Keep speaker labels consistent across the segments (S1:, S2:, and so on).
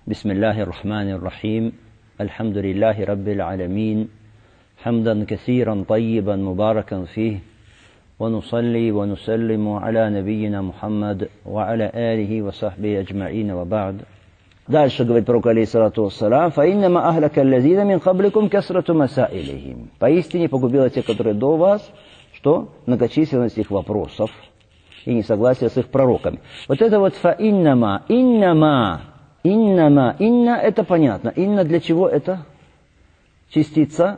S1: Бисмиллахи рахмани рахим. Альхамдулиллахи раббил аламин. Хамдан касиран тайибан мубаракан фих. ونصلي ونسلم على نبينا محمد وعلى آله وصحبه أجمعين وبعد. Дальше говорит пророк алейхиссалату вассалям: «Фаиннама ахляка аллазина мин кабликум касрату масаилихим». Поистине погубило те, которые до вас, что? Многочисленность их вопросов и несогласие с их пророками. Вот это вот фаиннама, инна, это понятно. Инна для чего это? Частица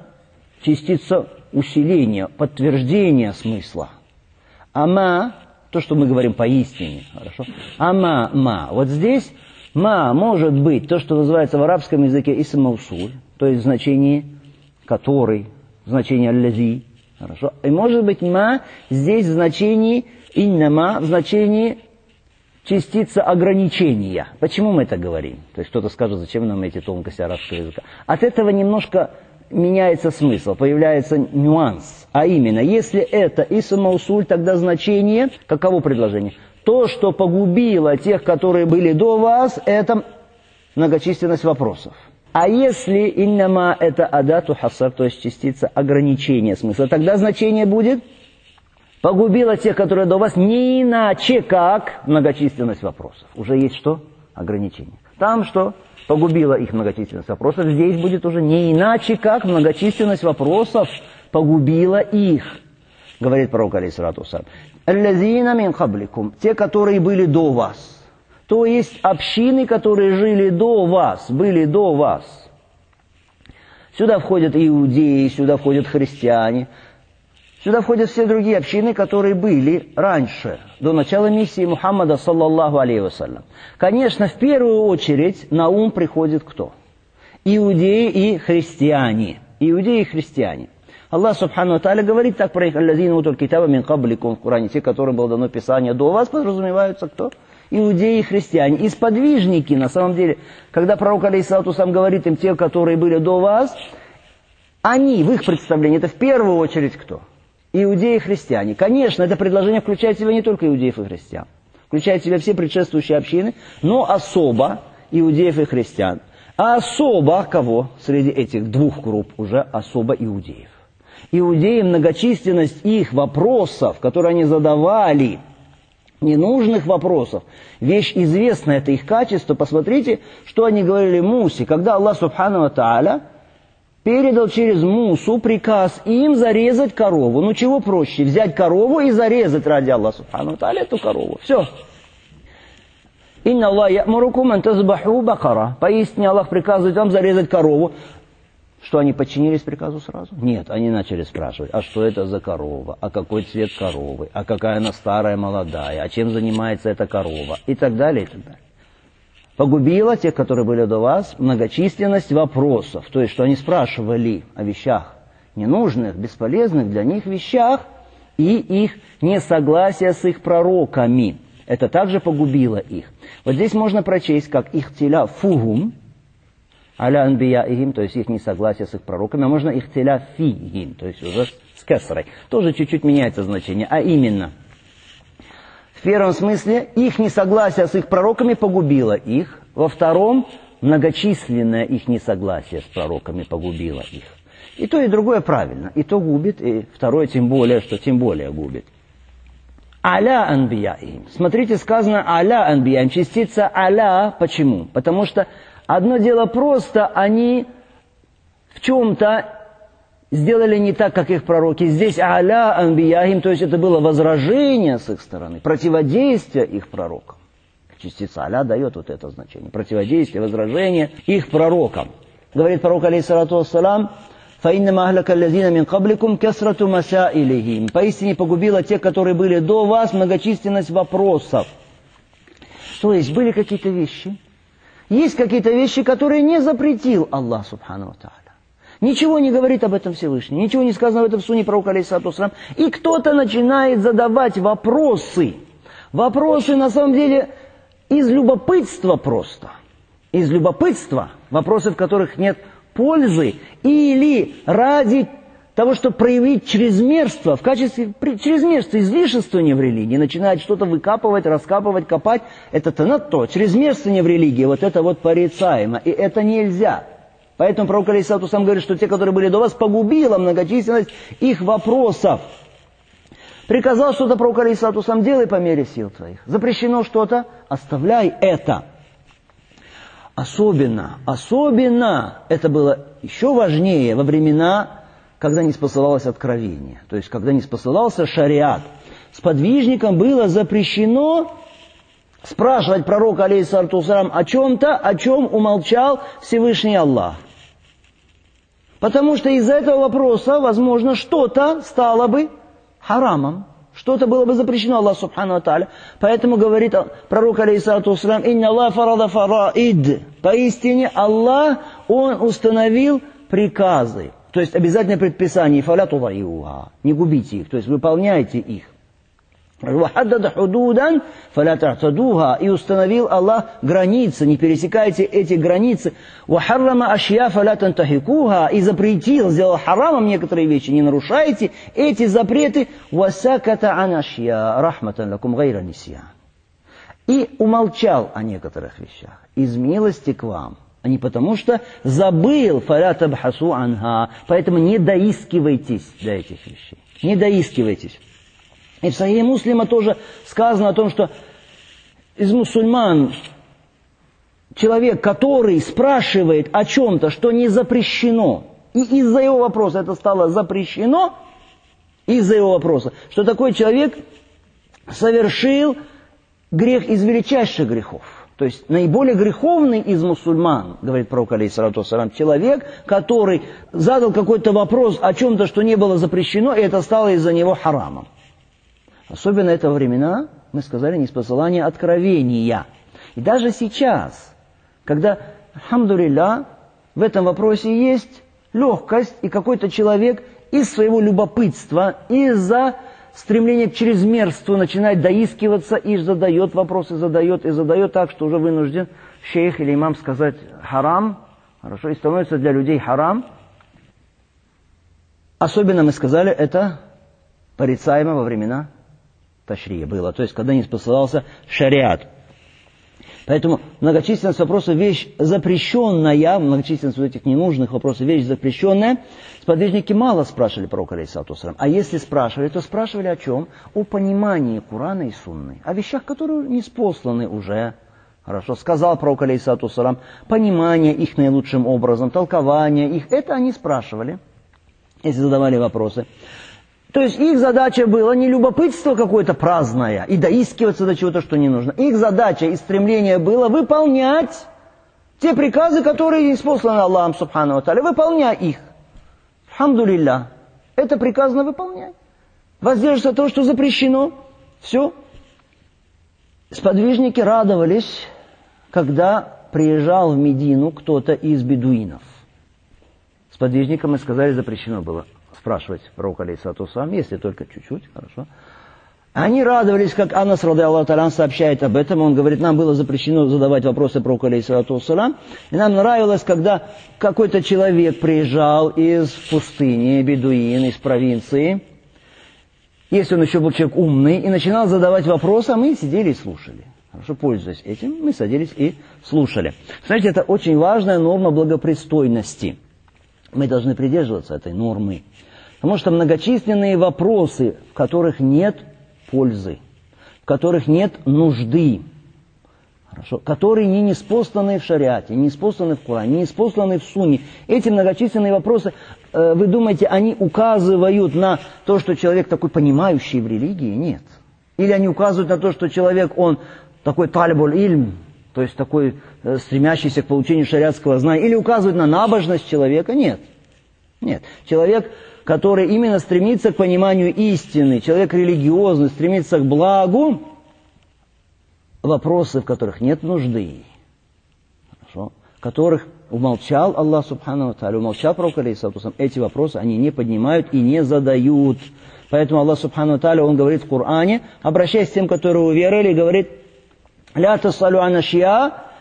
S1: усиления, подтверждения смысла. Ама, то, что мы говорим поистине, хорошо? Ама. Вот здесь ма может быть то, что называется в арабском языке исм маусуль, то есть значение который, значение аллази, хорошо? И может быть ма здесь в значении иннама, в значении частица ограничения. Почему мы это говорим? То есть кто-то скажет, зачем нам эти тонкости арабского языка? От этого немножко меняется смысл, появляется нюанс. А именно, если это исм маусуль, тогда значение, каково предложение? То, что погубило тех, которые были до вас, это многочисленность вопросов. А если иннама это адату хасар, то есть частица ограничения смысла, тогда значение будет погубило тех, которые до вас, не иначе как многочисленность вопросов. Уже есть что? Ограничение. Там что? Погубила их многочисленность вопросов. Здесь будет уже не иначе, как многочисленность вопросов погубила их. Говорит пророк алейхиссалату вассалям: «Аллазина мин кабликум», те, которые были до вас. То есть общины, которые жили до вас, были до вас. Сюда входят иудеи, сюда входят христиане. Сюда входят все другие общины, которые были раньше, до начала миссии Мухаммада, саллаллаху алейхи вассалям. Конечно, в первую очередь на ум приходит кто? Иудеи и христиане. Иудеи и христиане. Аллах субхану ва тааля говорит так про их: «Аллазина утуль китаба мин кабликум», в Коране, те, которым было дано Писание до вас, подразумеваются кто? Иудеи и христиане. И сподвижники, на самом деле, когда пророк алейхиссалату вассалям говорит им: те, которые были до вас, они, в их представлении, это в первую очередь кто? Иудеи и христиане. Конечно, это предложение включает в себя не только иудеев и христиан. Включает в себя все предшествующие общины, но особо иудеев и христиан. А особо кого? Среди этих двух групп уже особо иудеев. Иудеи, многочисленность их вопросов, которые они задавали, ненужных вопросов, вещь известная, это их качество. Посмотрите, что они говорили Мусе, когда Аллах субхану ва тааля передал через Мусу приказ им зарезать корову. Ну чего проще? Взять корову и зарезать ради Аллаха субхану ва тааля эту корову. Все. «Инна Аллах я'мурукум ан тазбаху бакара». Поистине Аллах приказывает вам зарезать корову. Что, они подчинились приказу сразу? Нет, они начали спрашивать: а что это за корова? А какой цвет коровы? А какая она старая, молодая? А чем занимается эта корова? И так далее, и так далее. Погубила тех, которые были до вас, многочисленность вопросов. То есть, что они спрашивали о вещах ненужных, бесполезных для них вещах, и их несогласие с их пророками. Это также погубило их. Вот здесь можно прочесть, как ихтиля фугум, аля анбияихим, то есть их несогласие с их пророками, а можно ихтиля фигим, то есть уже с кесарой. Тоже чуть-чуть меняется значение, а именно... В первом смысле, их несогласие с их пророками погубило их. Во втором, многочисленное их несогласие с пророками погубило их. И то, и другое правильно. И то губит, и второе тем более, что тем более губит. Аля анбияим. Смотрите, сказано аля анбияим. Частица аля. Почему? Потому что одно дело просто, они в чем-то сделали не так, как их пророки. Здесь аля анбияхим, то есть это было возражение с их стороны, противодействие их пророкам. Частица аля дает вот это значение. Противодействие, возражение их пророкам. Говорит пророк алейхиссалату вассалам: «Фаиннама ахляка аллазина мин кабликум касрату масаилихим». Поистине погубила тех, которые были до вас, многочисленность вопросов. То есть были какие-то вещи. Есть какие-то вещи, которые не запретил Аллах субхану ва тааля. Ничего не говорит об этом Всевышний, ничего не сказано в этом суне пророка алейхиссалату вассалам. И кто-то начинает задавать вопросы. Вопросы, на самом деле, из любопытства просто. Из любопытства, вопросы, в которых нет пользы, или ради того, чтобы проявить чрезмерство, в качестве чрезмерства, излишествования в религии, начинает что-то выкапывать, раскапывать, копать, это танатто, чрезмерствование в религии, вот это вот порицаемо, и это нельзя. Поэтому пророк алейхиссалату вассалям говорит, что те, которые были до вас, погубила многочисленность их вопросов. Приказал что-то пророк алейхиссалату вассалям, делай по мере сил твоих. Запрещено что-то, оставляй это. Особенно это было еще важнее во времена, когда не спосылалось откровение, то есть когда не спосылался шариат. Сподвижникам было запрещено спрашивать пророка алейхиссалату вассалям о чем-то, о чем умолчал Всевышний Аллах. Потому что из-за этого вопроса, возможно, что-то стало бы харамом. Что-то было бы запрещено Аллаху субхану ва тааля. Поэтому говорит пророк алейхиссалату вассалям: «Инна Аллах фарада фараид». Поистине Аллах, Он установил приказы. То есть обязательное предписание. «Фаля тудайюха». Не губите их, то есть выполняйте их. «Вахаддада худудан фаля тахтадуха». И установил Аллах границы, не пересекайте эти границы. «Вахаррама ашья фаля тантахикуха». И запретил, сделал харамом некоторые вещи, не нарушайте эти запреты. «Васаката ан ашья рахматан лакум гайра нисьян». И умолчал о некоторых вещах из милости к вам, а не потому что забыл. «Фаля табхасу анха». Поэтому не доискивайтесь до этих вещей. Не доискивайтесь. И в Сахихе Муслима тоже сказано о том, что из мусульман человек, который спрашивает о чем-то, что не запрещено, и из-за его вопроса это стало запрещено, из-за его вопроса, что такой человек совершил грех из величайших грехов. То есть наиболее греховный из мусульман, говорит пророк алейхиссалату вассалям, человек, который задал какой-то вопрос о чем-то, что не было запрещено, и это стало из-за него харамом. Особенно это времена, мы сказали, ниспосылание откровения. И даже сейчас, когда, альхамдулилля, в этом вопросе есть легкость, и какой-то человек из своего любопытства, из-за стремления к чрезмерству начинает доискиваться и задает вопросы, задает так, что уже вынужден шейх или имам сказать харам, хорошо, и становится для людей харам. Особенно, мы сказали, это порицаемо во времена ташрия было, то есть когда не спосылался шариат. Поэтому многочисленность вопросов – вещь запрещенная, многочисленность вот этих ненужных вопросов – вещь запрещенная. Сподвижники мало спрашивали пророка алейхиссалату вассалям. А если спрашивали, то спрашивали о чем? О понимании Корана и Сунны. О вещах, которые ниспосланы уже. Хорошо, сказал пророк алейхиссалату вассалям, понимание их наилучшим образом, толкование их. Это они спрашивали, если задавали вопросы. То есть их задача была не любопытство какое-то праздное и доискиваться до чего-то, что не нужно. Их задача и стремление было выполнять те приказы, которые ниспосланы Аллахом субхану ва тааля. Выполняй их. Альхамдулилля. Это приказано выполнять. Воздерживаться от того, что запрещено. Все. Сподвижники радовались, когда приезжал в Медину кто-то из бедуинов. Сподвижникам, мы сказали, запрещено было спрашивать пророка алейхиссалату вассалям, если только чуть-чуть, хорошо. Они радовались, как Анас радиаллаху та'аля сообщает об этом, он говорит, нам было запрещено задавать вопросы пророку алейхиссалату вассалям, и нам нравилось, когда какой-то человек приезжал из пустыни, бедуин, из провинции, если он еще был человек умный, и начинал задавать вопросы, а мы сидели и слушали. Хорошо, пользуясь этим, мы садились и слушали. Знаете, это очень важная норма благопристойности. Мы должны придерживаться этой нормы. Потому что многочисленные вопросы, в которых нет пользы, в которых нет нужды, хорошо, которые не ниспосланы в шариате, не ниспосланы в Коране, не ниспосланы в Сунне. Эти многочисленные вопросы, вы думаете, они указывают на то, что человек такой понимающий в религии? Нет. Или они указывают на то, что человек, он такой талибуль ильм, то есть такой стремящийся к получению шариатского знания, или указывают на набожность человека? Нет. Нет. Человек, который именно стремится к пониманию истины, человек религиозный, стремится к благу, вопросы, в которых нет нужды, хорошо, которых умолчал Аллах субхану ва тааля, умолчал пророк алейхиссалату вассалям, эти вопросы они не поднимают и не задают. Поэтому Аллах субхану ва тааля, Он говорит в Коране, обращаясь к тем, которые уверовали, говорит: «Ля тасалю ан ашья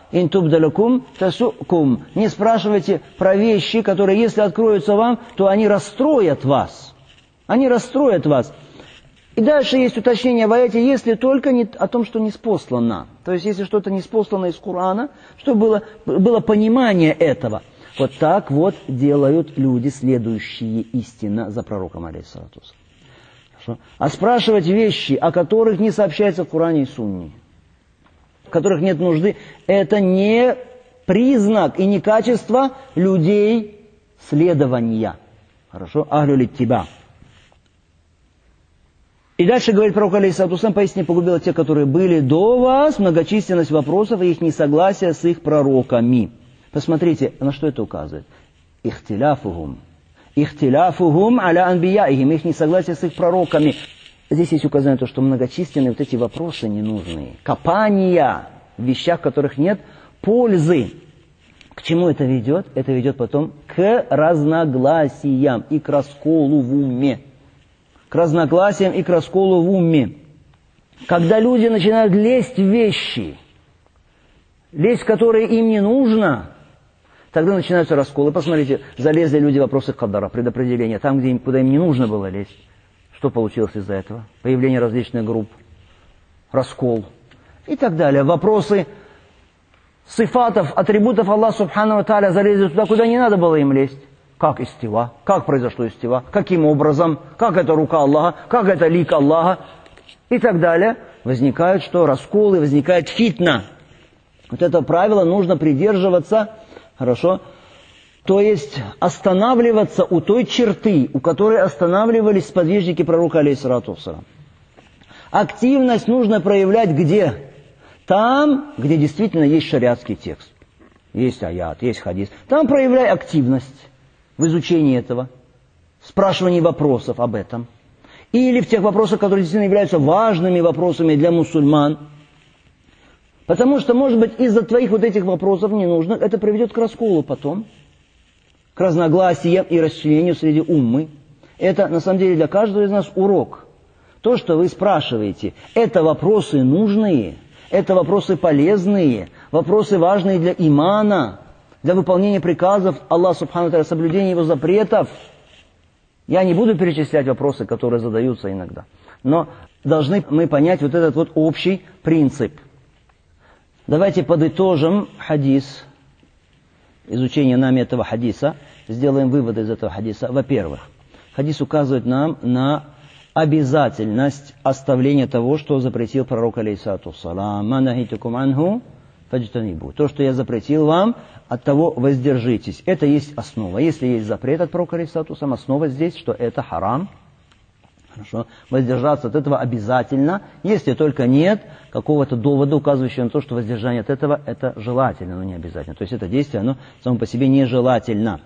S1: интубдалякум тасукум. Не спрашивайте про вещи, которые, если откроются вам, то они расстроят вас. Они расстроят вас. И дальше есть уточнение в аяте, если только не о том, что ниспослано. То есть, если что-то ниспослано из Корана, чтобы было понимание этого. Вот так вот делают люди, следующие истинно за пророком, алейхиссалату вассалам. А спрашивать вещи, о которых не сообщается в Коране и Сунне, в которых нет нужды, это не признак и не качество людей следования. Хорошо? Ахлюль иттиба. И дальше говорит пророк, алейхиссалату вассалам, поистине погубила тех, которые были до вас, многочисленность вопросов и их несогласие с их пророками. Посмотрите, на что это указывает. Ихтиляфухум. Ихтиляфухум аля анбияихим. Их несогласие с их пророками. Здесь есть указание на то, что многочисленные вот эти вопросы ненужные. Копания в вещах, в которых нет пользы. К чему это ведет? Это ведет потом к разногласиям и к расколу в уме. К разногласиям и к расколу в уме. Когда люди начинают лезть в вещи, лезть в которые им не нужно, тогда начинаются расколы. Посмотрите, залезли люди в вопросы кадара, предопределения, там, куда им не нужно было лезть. Что получилось из-за этого? Появление различных групп, раскол и так далее. Вопросы сифатов, атрибутов Аллаха Субхану ва Тааля залезли туда, куда не надо было им лезть. Как истива? Как произошло истива? Каким образом? Как это рука Аллаха? Как это лик Аллаха? И так далее. Возникают что? Расколы, возникает фитна. Вот это правило нужно придерживаться, хорошо? То есть останавливаться у той черты, у которой останавливались сподвижники пророка, алейхиссалату вассалам. Активность нужно проявлять где? Там, где действительно есть шариатский текст. Есть аят, есть хадис. Там проявляй активность в изучении этого, в спрашивании вопросов об этом. Или в тех вопросах, которые действительно являются важными вопросами для мусульман. Потому что, может быть, из-за твоих вот этих вопросов ненужных, это приведет к расколу потом, к разногласиям и расчленению среди уммы. Это, на самом деле, для каждого из нас урок. То, что вы спрашиваете, это вопросы нужные, это вопросы полезные, вопросы важные для имана, для выполнения приказов Аллаха Субхану ва Тааля, соблюдения Его запретов. Я не буду перечислять вопросы, которые задаются иногда. Но должны мы понять вот этот вот общий принцип. Давайте подытожим хадис, изучение нами этого хадиса, сделаем выводы из этого хадиса. Во-первых, хадис указывает нам на обязательность оставления того, что запретил пророк, алейхиссалату вассалам. «Ма нахитукум анху фаджтанибу». То, что я запретил вам, от того воздержитесь. Это есть основа. Если есть запрет от пророка, алейхиссалату вассалам, основа здесь, что это харам. Хорошо. Воздержаться от этого обязательно, если только нет какого-то довода, указывающего на то, что воздержание от этого это желательно, но не обязательно. То есть это действие, оно само по себе нежелательно.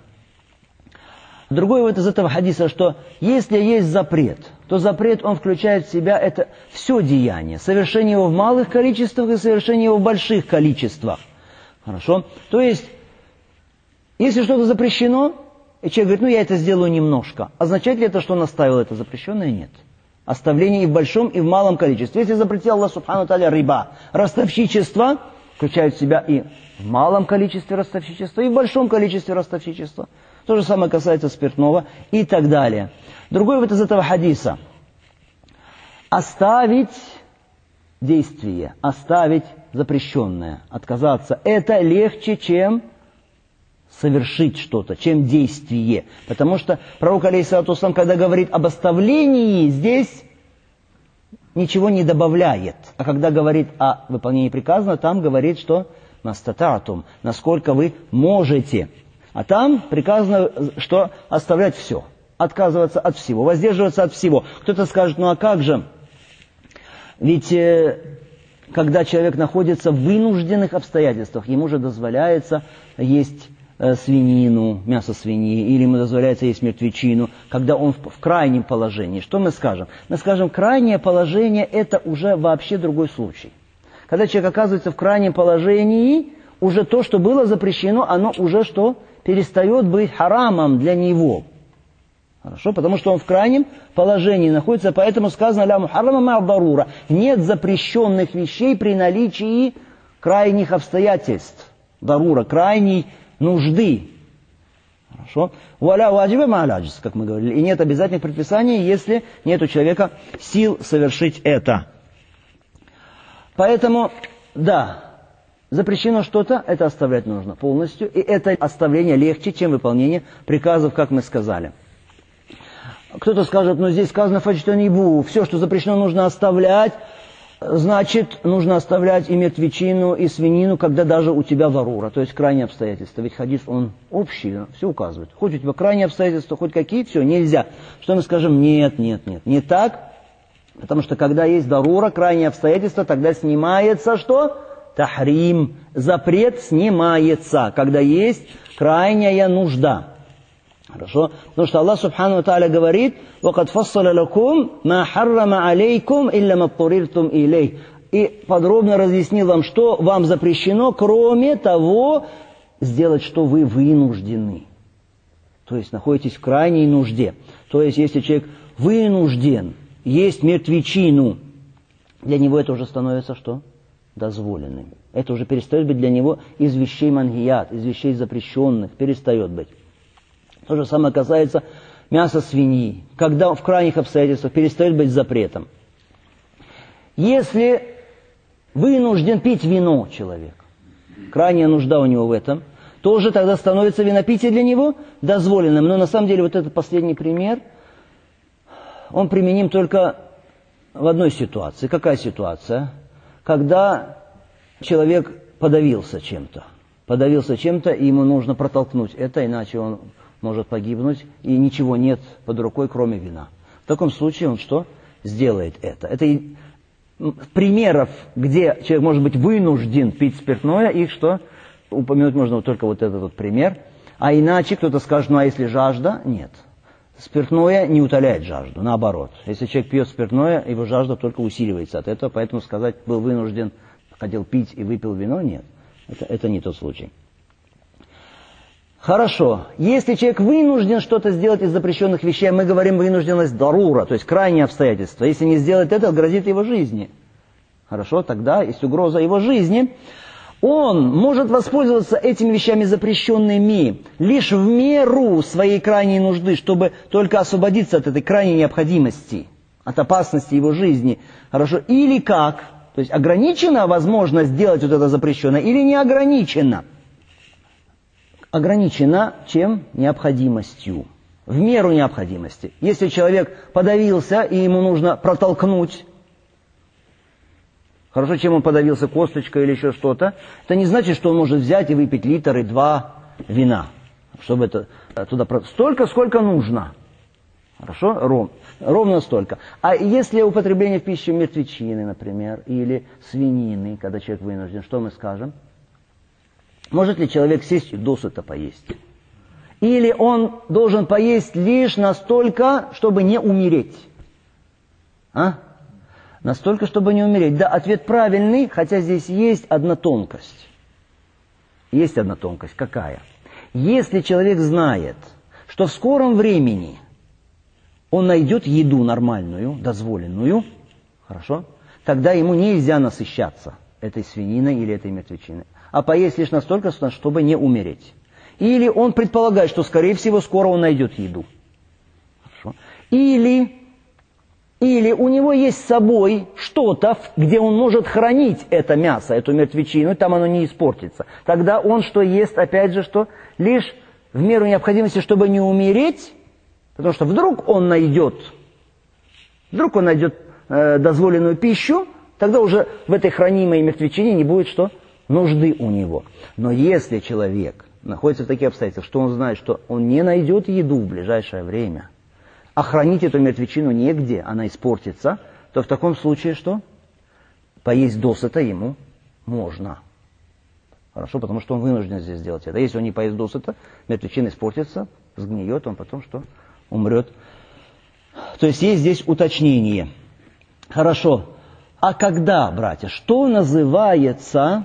S1: Другой вывод из этого хадиса, что если есть запрет, то запрет, он включает в себя это все деяние. Совершение его в малых количествах и совершение его в больших количествах. Хорошо? То есть, если что-то запрещено, и человек говорит, я это сделаю немножко. Означает ли это, что он оставил это запрещенное? Нет. Оставление и в большом, и в малом количестве. Если запретил Аллах Субхану ва Тааля риба, ростовщичество, включает в себя и в малом количестве ростовщичества, и в большом количестве ростовщичества. То же самое касается спиртного и так далее. Другой вывод из этого хадиса. Оставить действие, оставить запрещенное, отказаться, это легче, чем совершить что-то, чем действие. Потому что пророк, алейхиссалату вассалам, когда говорит об оставлении, здесь ничего не добавляет. А когда говорит о выполнении приказа, там говорит, что мастататум, насколько вы можете. А там приказано, что оставлять все, отказываться от всего, воздерживаться от всего. Кто-то скажет, а как же? Ведь когда человек находится в вынужденных обстоятельствах, ему же дозволяется есть свинину, мясо свиньи, или ему дозволяется есть мертвечину, когда он в крайнем положении. Что мы скажем? Мы скажем, крайнее положение – это уже вообще другой случай. Когда человек оказывается в крайнем положении, уже то, что было запрещено, оно уже что? Перестает быть харамом для него. Хорошо? Потому что он в крайнем положении находится, поэтому сказано «ля мухаррама ма дарура». Нет запрещенных вещей при наличии крайних обстоятельств, дарура, крайней нужды. Хорошо? Валя ваджиба ма'аляджис, как мы говорили. И нет обязательных предписаний, если нет у человека сил совершить это. Поэтому, да, запрещено что-то, это оставлять нужно полностью. И это оставление легче, чем выполнение приказов, как мы сказали. Кто-то скажет, ну здесь сказано фаджтанибу, все, что запрещено, нужно оставлять. Значит, нужно оставлять и мертвечину, и свинину, когда даже у тебя дарура, то есть крайние обстоятельства. Ведь хадис, он общий, все указывает. Хоть у тебя крайние обстоятельства, хоть какие, все, нельзя. Что мы скажем? Нет, не так. Потому что когда есть дарура, крайние обстоятельства, тогда снимается что? Тахрим. Запрет снимается, когда есть крайняя нужда. Хорошо? Потому что Аллах Субхану ва Тааля говорит: وَقَدْ فَصَّلَ لَكُمْ مَا حَرَّمَ عَلَيْكُمْ إِلَّا مَا اضْطُرِرْتُمْ إِلَيْهِ. И подробно разъяснил вам, что вам запрещено, кроме того, сделать, что вы вынуждены. То есть находитесь в крайней нужде. То есть если человек вынужден есть мертвечину, для него это уже становится что? Дозволенным. Это уже перестает быть для него из вещей мангият, из вещей запрещенных, перестает быть. То же самое касается мяса свиньи, когда в крайних обстоятельствах перестает быть запретом. Если вынужден пить вино человек, крайняя нужда у него в этом, тоже тогда становится винопитие для него дозволенным. Но на самом деле вот этот последний пример, он применим только в одной ситуации. Какая ситуация? Когда человек подавился чем-то. Подавился чем-то, и ему нужно протолкнуть это, иначе он может погибнуть, и ничего нет под рукой, кроме вина. В таком случае он что? Сделает это. Это примеров, где человек может быть вынужден пить спиртное, их что? Упомянуть можно только вот этот вот пример. А иначе кто-то скажет, ну а если жажда? Нет. Спиртное не утоляет жажду, наоборот. Если человек пьет спиртное, его жажда только усиливается от этого, поэтому сказать, был вынужден, хотел пить и выпил вино, нет. Это не тот случай. Хорошо. Если человек вынужден что-то сделать из запрещенных вещей, мы говорим вынужденность дарура, то есть крайние обстоятельства. Если не сделать это, грозит его жизни. Хорошо, тогда есть угроза его жизни. Он может воспользоваться этими вещами запрещенными лишь в меру своей крайней нужды, чтобы только освободиться от этой крайней необходимости, от опасности его жизни. Хорошо. Или как? То есть ограничена возможность сделать вот это запрещенное или не ограничена? Ограничена чем? Необходимостью. В меру необходимости. Если человек подавился, и ему нужно протолкнуть, хорошо, чем он подавился, косточкой или еще что-то, это не значит, что он может взять и выпить литр и 2 вина, чтобы это туда... Столько, сколько нужно. Хорошо? Ровно столько. А если употребление в пищу мертвечины, например, или свинины, когда человек вынужден, что мы скажем? Может ли человек сесть и досыта поесть? Или он должен поесть лишь настолько, чтобы не умереть? Настолько, чтобы не умереть. Да, ответ правильный, хотя здесь есть одна тонкость. Есть одна тонкость. Какая? Если человек знает, что в скором времени он найдет еду нормальную, дозволенную, хорошо, тогда ему нельзя насыщаться этой свининой или этой мертвечиной, а поесть лишь настолько, чтобы не умереть. Или он предполагает, что, скорее всего, скоро он найдет еду. Хорошо. Или у него есть с собой что-то, где он может хранить это мясо, эту мертвечину, там оно не испортится. Тогда он что ест, опять же, что? Лишь в меру необходимости, чтобы не умереть, потому что вдруг он найдет дозволенную пищу, тогда уже в этой хранимой мертвечине не будет что? Нужды у него. Но если человек находится в таких обстоятельствах, что он знает, что он не найдет еду в ближайшее время, а хранить эту мертвечину негде, она испортится, то в таком случае что? Поесть досыта ему можно. Хорошо, потому что он вынужден здесь сделать это. Если он не поест досыта, мертвечина испортится, сгниет, он потом что? Умрет. То есть здесь уточнение. Хорошо. А когда, братья, что называется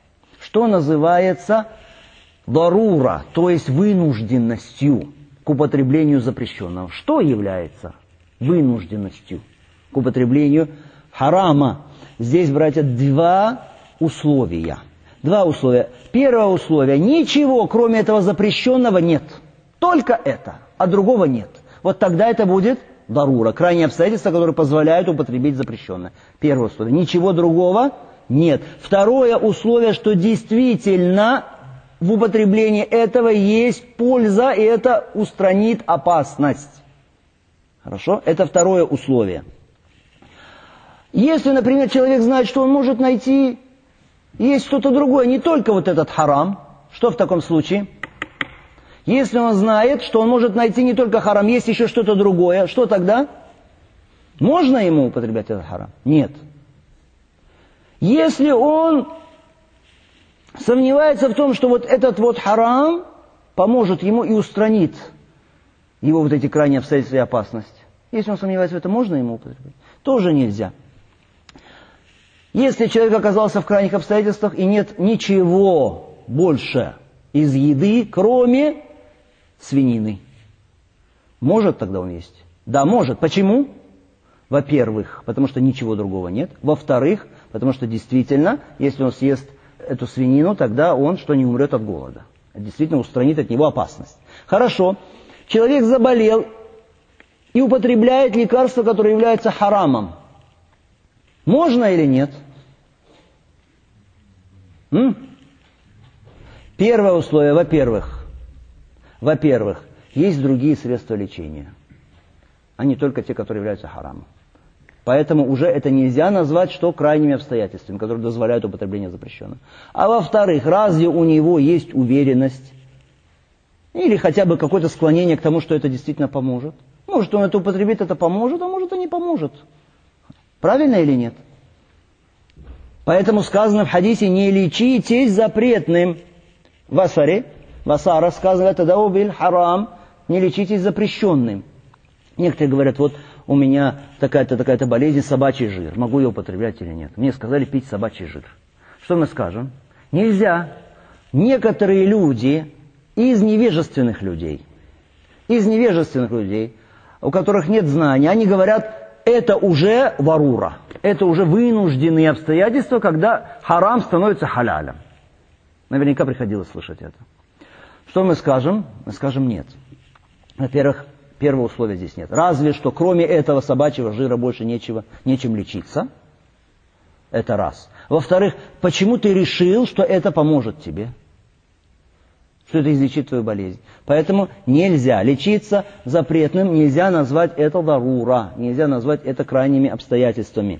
S1: дарура, то есть вынужденностью к употреблению запрещенного? Что является вынужденностью к употреблению харама? Здесь, братья, два условия. Два условия. Первое условие. Ничего, кроме этого запрещенного, нет. Только это, а другого нет. Вот тогда это будет дарура. Крайние обстоятельства, которые позволяют употребить запрещенное. Первое условие. Ничего другого нет. Второе условие, что действительно в употреблении этого есть польза, и это устранит опасность. Хорошо? Это второе условие. Если, например, человек знает, что он может найти, есть что-то другое, не только вот этот харам, что в таком случае? Если он знает, что он может найти не только харам, есть еще что-то другое, что тогда? Можно ему употреблять этот харам? Нет. Если он сомневается в том, что вот этот вот харам поможет ему и устранит его вот эти крайние обстоятельства и опасность. Если он сомневается в этом, можно ему употреблять? Тоже нельзя. Если человек оказался в крайних обстоятельствах и нет ничего больше из еды, кроме свинины, может тогда он есть? Да, может. Почему? Во-первых, потому что ничего другого нет. Во-вторых, потому что действительно, если он съест эту свинину, тогда он что, не умрет от голода. Действительно устранит от него опасность. Хорошо. Человек заболел и употребляет лекарство, которое является харамом. Можно или нет? Первое условие, во-первых, есть другие средства лечения, а не только те, которые являются харамом. Поэтому уже это нельзя назвать, что крайними обстоятельствами, которые дозволяют употребление запрещенного. А во-вторых, разве у него есть уверенность или хотя бы какое-то склонение к тому, что это действительно поможет? Может, он это употребит, это поможет, а может, и не поможет. Правильно или нет? Поэтому сказано в хадисе: не лечитесь запретным. Васара сказано: тадаубиль харам, не лечитесь запрещенным. Некоторые говорят: вот у меня такая-то болезнь, собачий жир. Могу я употреблять или нет? Мне сказали пить собачий жир. Что мы скажем? Нельзя. Некоторые люди из невежественных людей, у которых нет знаний, они говорят: это уже варура, это уже вынужденные обстоятельства, когда харам становится халялем. Наверняка приходилось слышать это. Что мы скажем? Мы скажем: нет. Во-первых, первого условия здесь нет. Разве что кроме этого собачьего жира больше нечем лечиться. Это раз. Во-вторых, почему ты решил, что это поможет тебе? Что это излечит твою болезнь? Поэтому нельзя лечиться запретным, нельзя назвать это дарура, нельзя назвать это крайними обстоятельствами.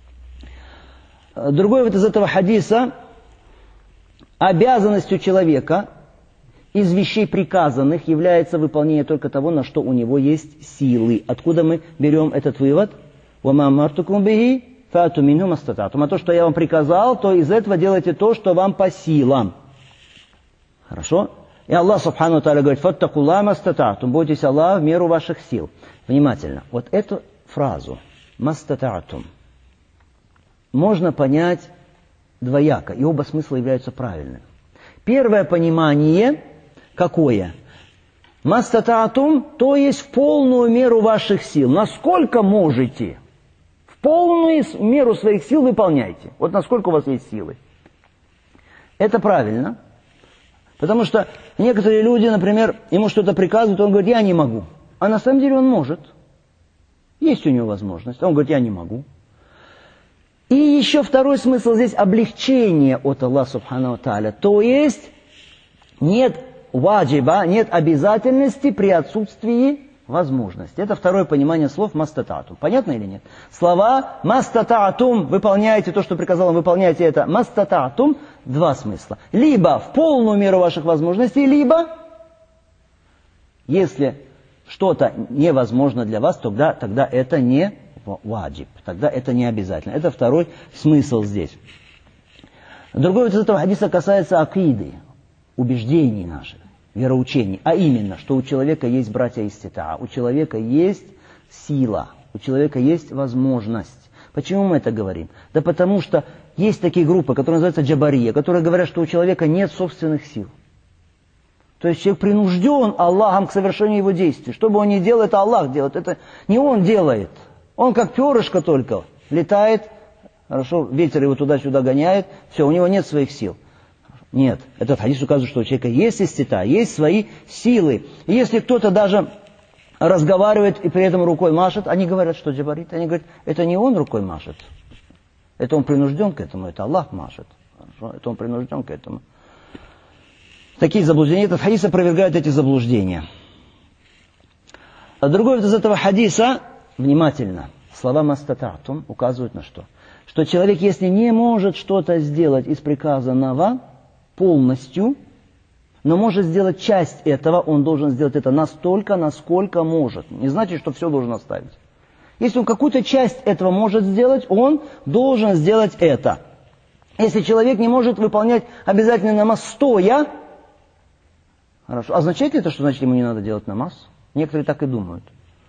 S1: Другой вот из этого хадиса: обязанностью человека из вещей приказанных является выполнение только того, на что у него есть силы. Откуда мы берем этот вывод? «Вама амартукум бихи фаату минху мастататум». А то, что я вам приказал, то из этого делайте то, что вам по силам. Хорошо? И Аллах Субхану ва Тааля говорит: «Фаттакулла мастататум». Бойтесь Аллаха в меру ваших сил. Внимательно. Вот эту фразу «мастататум» можно понять двояко, и оба смысла являются правильными. Первое понимание какое? Мастататум, то есть в полную меру ваших сил. Насколько можете, в полную меру своих сил выполняйте. Вот насколько у вас есть силы. Это правильно. Потому что некоторые люди, например, ему что-то приказывают, он говорит: я не могу. А на самом деле он может. Есть у него возможность. Он говорит: я не могу. И еще второй смысл здесь — облегчение от Аллаха Субхану ва Тааля. То есть нет ваджиба, нет обязательности при отсутствии возможности. Это второе понимание слов мастататум. Понятно или нет? Слова мастататум, выполняйте то, что приказал вам, выполняйте это. Мастататум — два смысла. Либо в полную меру ваших возможностей, либо если что-то невозможно для вас, тогда это не ваджиб, тогда это не обязательно. Это второй смысл здесь. Другой вот из этого хадиса касается акиды, убеждений наших, вероучений. А именно, что у человека есть братья иститаа, у человека есть сила, у человека есть возможность. Почему мы это говорим? Да потому что есть такие группы, которые называются джабария, которые говорят, что у человека нет собственных сил. То есть человек принужден Аллахом к совершению его действий. Что бы он ни делал, это Аллах делает. Это не он делает. Он как перышко только летает хорошо, ветер его туда-сюда гоняет, все, у него нет своих сил. Нет, этот хадис указывает, что у человека есть истита, есть свои силы. И если кто-то даже разговаривает и при этом рукой машет, они говорят, что джабарит, они говорят, это не он рукой машет, это он принужден к этому, это Аллах машет, хорошо? Это он принужден к этому. Такие заблуждения, этот хадис опровергает эти заблуждения. А другой из этого хадиса, внимательно, слова мастататум указывают на что? Что человек, если не может что-то сделать из приказанного полностью, но может сделать часть этого, он должен сделать это настолько, насколько может. Не значит, что все должен оставить. Если он какую-то часть этого может сделать, он должен сделать это. Если человек не может выполнять обязательный намаз стоя, хорошо, означает ли это, что значит ему не надо делать намаз? Некоторые так и думают.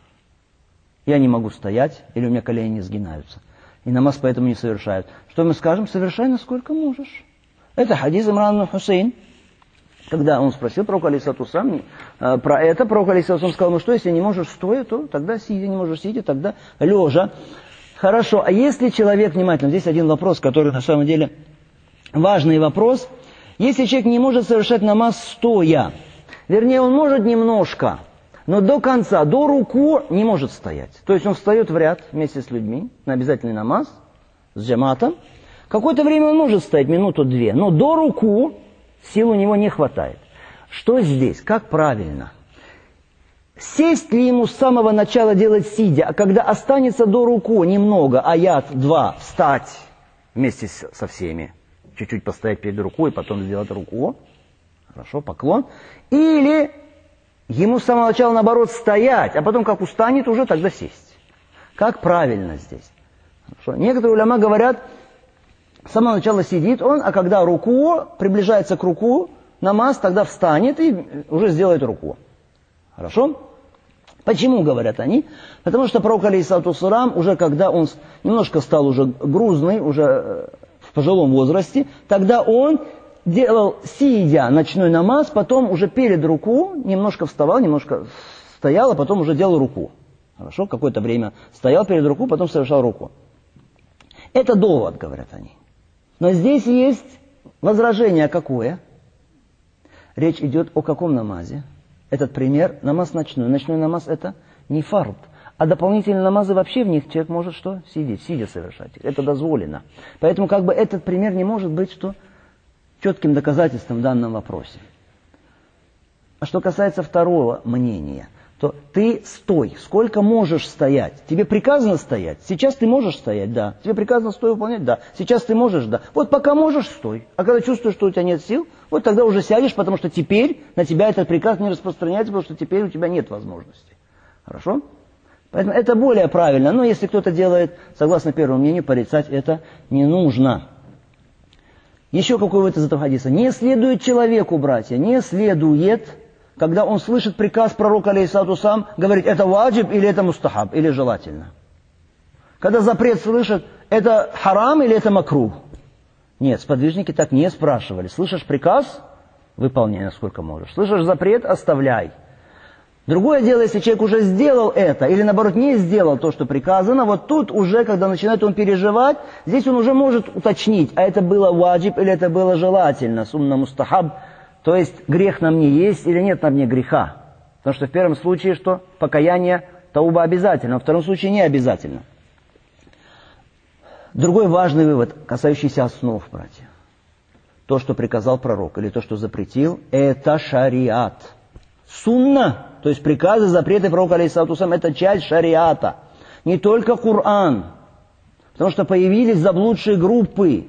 S1: Я не могу стоять, или у меня колени не сгинаются. И намаз поэтому не совершают. Что мы скажем? Совершай, насколько можешь. Это хадис Имран Хусейн. Когда он спросил пророка алейхиссалату вассалям про это, пророк алейхиссалату вассалам сказал, ну что, если не можешь стоя, то тогда сидя, не можешь сидя, тогда лежа. Хорошо, а если человек, внимательно, здесь один вопрос, который на самом деле важный вопрос. Если человек не может совершать намаз стоя, вернее, он может немножко, но до конца, до руку не может стоять. То есть он встает в ряд вместе с людьми на обязательный намаз, с джаматом. Какое-то время он может стоять, минуту-две, но до руку сил у него не хватает. Что здесь? Как правильно? Сесть ли ему с самого начала делать сидя, а когда останется до руку немного, аят 2, встать вместе со всеми, чуть-чуть постоять перед рукой, потом сделать руку, хорошо, поклон, или ему с самого начала, наоборот, стоять, а потом, как устанет, уже тогда сесть. Как правильно здесь? Хорошо. Некоторые уляма говорят, с самого начала сидит он, а когда руку, приближается к руку, намаз, тогда встанет и уже сделает руку. Хорошо? Почему, говорят они? Потому что пророк алейхиссалату вассалам, уже когда он немножко стал уже грузный, уже в пожилом возрасте, тогда он делал, сидя, ночной намаз, потом уже перед руку немножко вставал, немножко стоял, а потом уже делал руку. Хорошо? Какое-то время стоял перед руку, потом совершал руку. Это довод, говорят они. Но здесь есть возражение какое? Речь идет о каком намазе? Этот пример, намаз ночной. Ночной намаз это не фард. А дополнительные намазы вообще в них человек может что? Сидеть, сидя совершать. Это дозволено. Поэтому как бы этот пример не может быть что четким доказательством в данном вопросе. А что касается второго мнения, то ты стой. Сколько можешь стоять? Тебе приказано стоять? Сейчас ты можешь стоять? Да. Тебе приказано стой выполнять? Да. Сейчас ты можешь? Да. Вот пока можешь, стой. А когда чувствуешь, что у тебя нет сил, вот тогда уже сядешь, потому что теперь на тебя этот приказ не распространяется, потому что теперь у тебя нет возможности. Хорошо? Поэтому это более правильно. Но если кто-то делает, согласно первому мнению, порицать это не нужно. Еще какой вывод из этого хадиса? Не следует человеку, братья, не следует, когда он слышит приказ пророка алейхиссалату вассалам, говорить, это ваджиб или это мустахаб, или желательно. Когда запрет слышит, это харам или это макрух. Нет, сподвижники так не спрашивали. Слышишь приказ? Выполняй, насколько можешь. Слышишь запрет? Оставляй. Другое дело, если человек уже сделал это, или наоборот не сделал то, что приказано, вот тут уже, когда начинает он переживать, здесь он уже может уточнить, а это было ваджиб или это было желательно, сунна мустахаб, то есть грех на мне есть или нет на мне греха. Потому что в первом случае что? Покаяние, тауба обязательно, во втором случае не обязательно. Другой важный вывод, касающийся основ, братья. То, что приказал пророк, или то, что запретил, это шариат. Сунна, то есть приказы, запреты пророка алейхиссалату вассалам, это часть шариата. Не только Коран. Потому что появились заблудшие группы.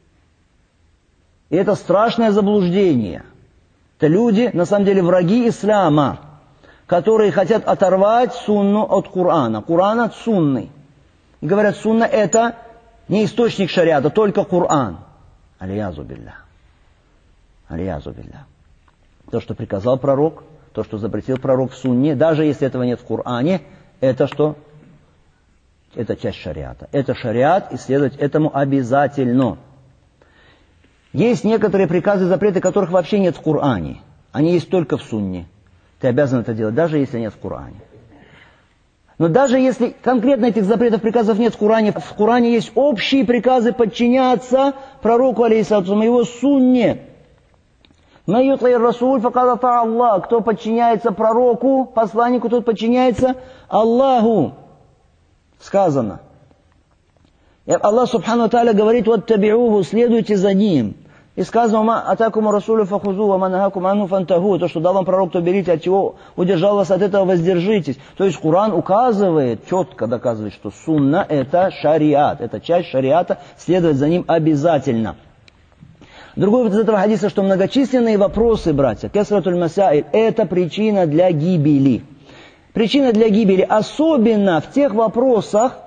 S1: И это страшное заблуждение. Это люди, на самом деле, враги ислама, которые хотят оторвать сунну от Корана. Коран от сунны. И говорят, сунна это не источник шариата, только Коран. Алиязу биллях. Алиязу биллях. То, что приказал пророк, то, что запретил пророк в сунне, даже если этого нет в Коране, это что? Это часть шариата. Это шариат, и следовать этому обязательно. Есть некоторые приказы и запреты, которых вообще нет в Коране. Они есть только в сунне. Ты обязан это делать, даже если нет в Коране. Но даже если конкретно этих запретов, приказов нет в Коране есть общие приказы подчиняться пророку, алейхиссалату, его сунне. Аллах, кто подчиняется пророку, посланнику, тот подчиняется Аллаху. Сказано. И Аллах субхану ва тааля говорит: «Ваттаби'уху», следуйте за ним. И сказано: «Ма атакуму расулю фахузу, ва ма нахакум анху фантаху». То, что дал вам пророк, то берите, от чего удержал вас от этого, воздержитесь. То есть Коран указывает, четко доказывает, что сунна – это шариат, это часть шариата, следовать за ним обязательно. Другой вывод из этого хадиса, что многочисленные вопросы, братья, кесратуль масаиль, это причина для гибели. Причина для гибели особенно в тех вопросах,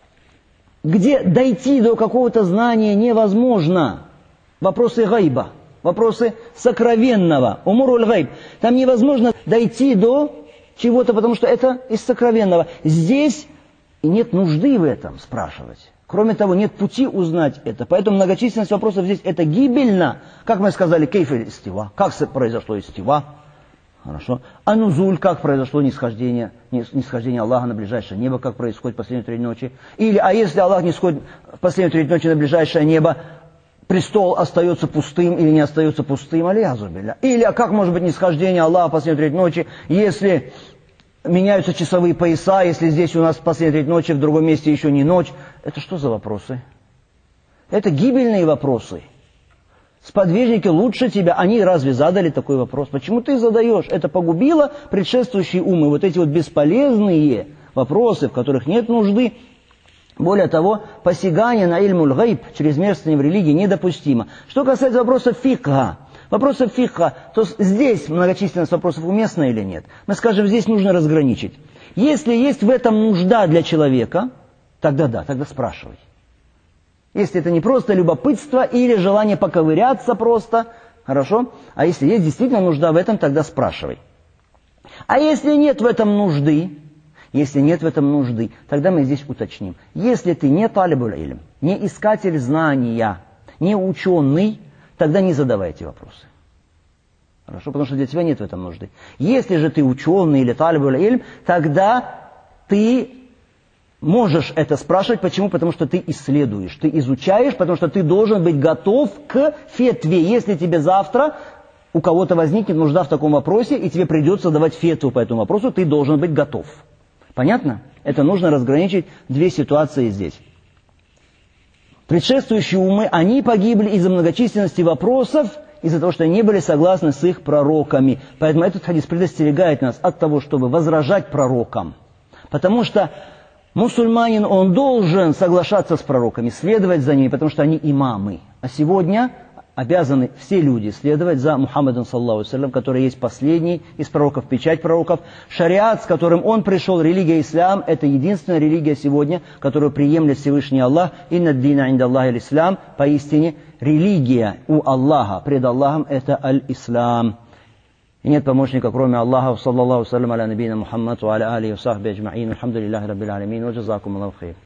S1: где дойти до какого-то знания невозможно. Вопросы гайба, вопросы сокровенного, умуруль гайб. Там невозможно дойти до чего-то, потому что это из сокровенного. Здесь нет нужды в этом спрашивать. Кроме того, нет пути узнать это. Поэтому многочисленность вопросов здесь это гибельно. Как мы сказали, кейфель истива. Как произошло истива? Хорошо. Анузуль, как произошло нисхождение Аллаха на ближайшее небо, как происходит в последнюю треть ночи. Или, а если Аллах не сходит в последнюю треть ночи на ближайшее небо, престол остается пустым или не остается пустым, аль-язубилля. Или, а как может быть нисхождение Аллаха в последнюю треть ночи, если меняются часовые пояса, если здесь у нас в последнюю треть ночи, в другом месте еще не ночь. Это что за вопросы? Это гибельные вопросы. Сподвижники лучше тебя, они разве задали такой вопрос? Почему ты задаешь? Это погубило предшествующие умы. Вот эти вот бесполезные вопросы, в которых нет нужды. Более того, посягание на ильмуль гайб, чрезмерствование в религии, недопустимо. Что касается вопросов фикха, то здесь многочисленность вопросов уместна или нет? Мы скажем, здесь нужно разграничить. Если есть в этом нужда для человека, тогда да, тогда спрашивай. Если это не просто любопытство или желание поковыряться просто, хорошо? А если есть действительно нужда в этом, тогда спрашивай. А если нет в этом нужды, тогда мы здесь уточним. Если ты не талибуль илм, не искатель знания, не ученый, тогда не задавай эти вопросы. Хорошо? Потому что для тебя нет в этом нужды. Если же ты ученый или талибуль илм, тогда ты можешь это спрашивать. Почему? Потому что ты исследуешь, ты изучаешь, потому что ты должен быть готов к фетве. Если тебе завтра у кого-то возникнет нужда в таком вопросе, и тебе придется давать фетву по этому вопросу, ты должен быть готов. Понятно? Это нужно разграничить две ситуации здесь. Предшествующие умы, они погибли из-за многочисленности вопросов, из-за того, что они не были согласны с их пророками. Поэтому этот хадис предостерегает нас от того, чтобы возражать пророкам. Потому что мусульманин, он должен соглашаться с пророками, следовать за ними, потому что они имамы. А сегодня обязаны все люди следовать за Мухаммадом, саллаллаху алейхи ва саллям, который есть последний из пророков, печать пророков. Шариат, с которым он пришел, религия ислам, это единственная религия сегодня, которую приемлет Всевышний Аллах. Инна ддина инда Аллахи аль-ислам, поистине религия у Аллаха, пред Аллахом, это аль-ислам. И нет помощника, кроме Аллаха. Саллаллаху алейхи ва саллям аля набийна Мухаммад, ва аля алихи ва сахби аджмаин. Алхамдулиллахи раббил алямин, ва джазакум Аллаху хайр.